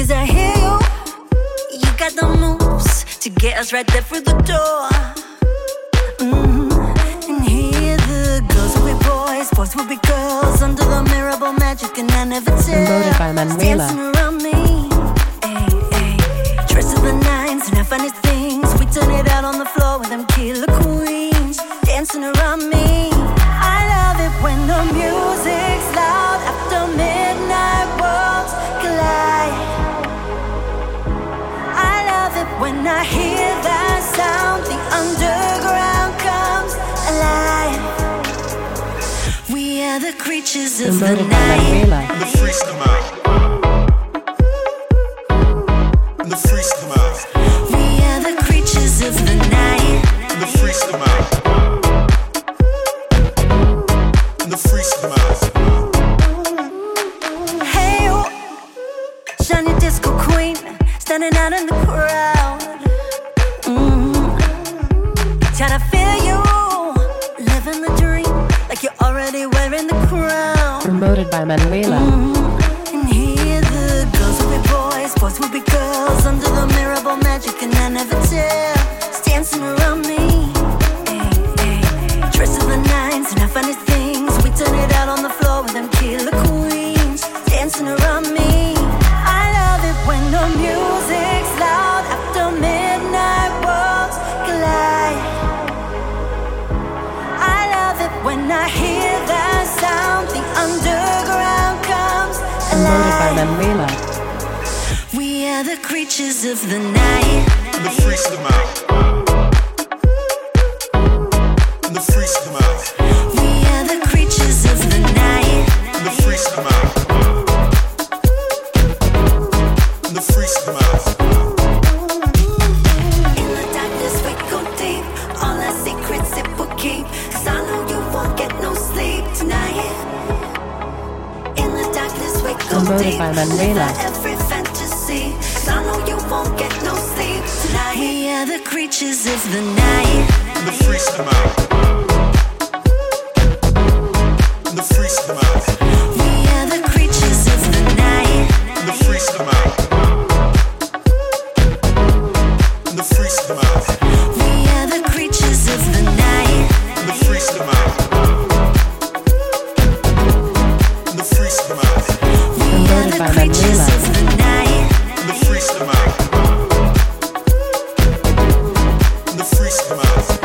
'Cause I hear you. You got the moves to get us right there through the door. And here the girls will be boys, boys will be girls. Under the mirable magic and I never tell. Promoted by Manuela. Dancing around me, ay, ay. Dressed to the nines and our funny things. We turn it out on the floor with them killer queens. Dancing around me. I love it when the music's loud. After midnight worlds collide. I love it when I hear that sound. The underground comes alive. We are the creatures of the Promoted by night. Manuela. And the freaks come out. And the freaks come out. We are the creatures of the night. And the freaks come out. And the freaks come out. Hey, you, shiny disco queen, standing out in the crowd. Trying to feel you, living the dream, like you're already wearing the crown. Promoted by Manuela. And here the girls will be boys, boys will be girls. Under the mirable magic and I never tell. It's dancing around me, ay, ay. Dressed to the nines and our funny things. We turn it out on the floor with them killer queens. Dancing around me. I love it when the music's loud. After midnight worlds collide. I love it when I hear that sound. The underground comes Promoted by alive. Manuela. We are the creatures of the night. And the freaks come out. And the freaks come out. We are the creatures of the night. And the freaks come out. And the freaks come out. In the darkness we go deep. All our secrets it will keep. 'Cause I know you won't get no sleep tonight. In the darkness we go Promoted deep. by Manuela. Live out every fantasy. 'Cause I know you won't get no sleep tonight. We are the creatures of the night. And the freaks come out. And the freaks come out. We are the creatures of the night. And the freaks come out. And the freaks come out. We are the creatures of the night. And the freaks come out. And the freaks come out. We are Promoted the by creatures Manuela. of the night. And the freaks come out. And the freaks come out.